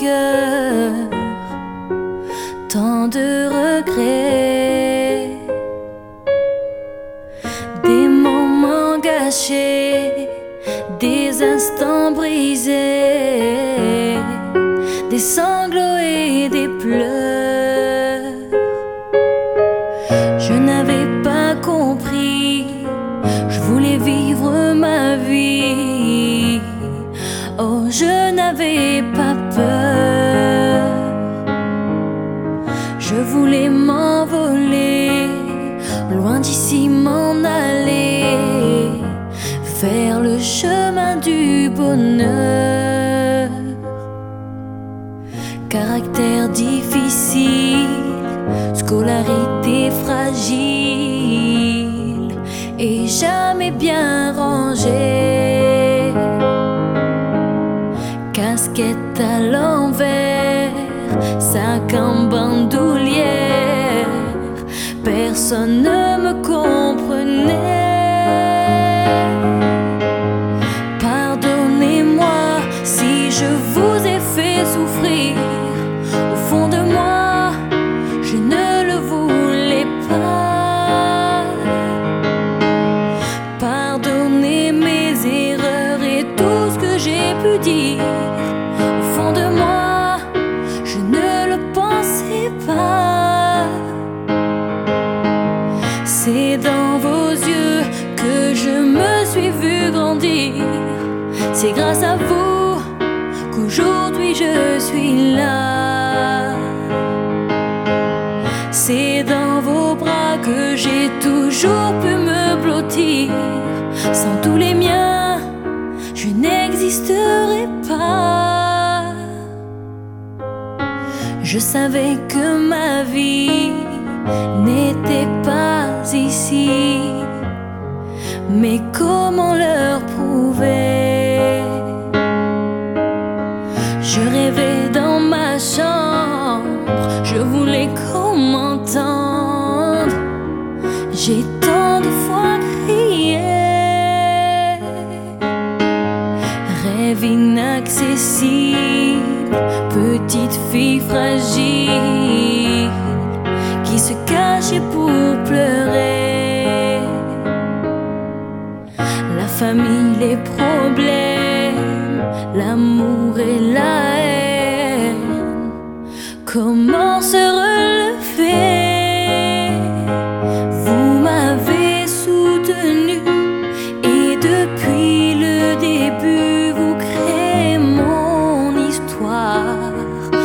cœur tant de regrets, des moments gâchés, des instants brisés, des sanglots et des pleurs. Je n'avais pas compris, je voulais vivre ma vie. Oh, je n'avais pas peur. Je voulais m'envoler, loin d'ici m'en aller, vers le chemin du bonheur. Caractère difficile, scolarité fragile et jamais bien rangée. Casquette à l'envers, sac en bandoulière, personne ne me comprenait. Pardonnez-moi si je vous ai fait souffrir. Au fond de moi, je ne le voulais pas. Pardonnez mes erreurs et tout ce que j'ai pu dire. Au fond de moi, je ne le pensais pas. C'est dans vos yeux que je me suis vue grandir. C'est grâce à vous qu'aujourd'hui je suis là. C'est dans vos bras que j'ai toujours pu me blottir. Sans tous les miens, je n'existerais pas. Je savais que ma vie n'était pas ici, mais comment leur prouver? Je rêvais dans ma chambre, je voulais qu'on m'entende. J'ai tant de fois crié, rêve inaccessible, petite fille fragile qui se cachait pour pleurer. La famille, les problèmes, l'amour et la haine, comment se relever? Vous m'avez soutenu et depuis le début vous créez mon histoire.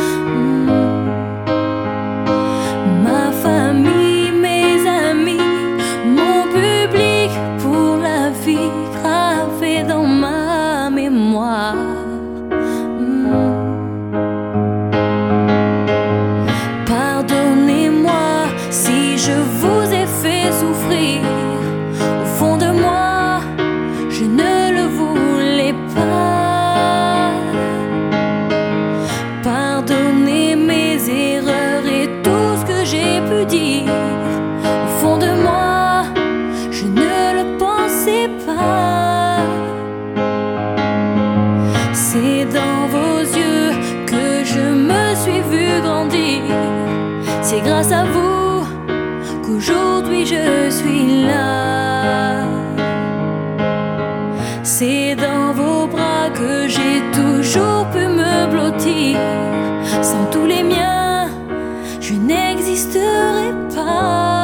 Ma famille, mes amis, mon public pour la vie gravé dans ma mémoire. Pardonnez-moi si je vous ai fait souffrir. Au fond de moi, je ne le voulais pas. Pardonnez mes erreurs et tout ce que j'ai pu dire. Au fond de moi, je ne le pensais pas. C'est dans vos yeux que je me suis vue grandir. C'est grâce à vous qu'aujourd'hui je suis là. C'est dans vos bras que j'ai toujours pu me blottir. Sans tous les miens, je n'existerais pas.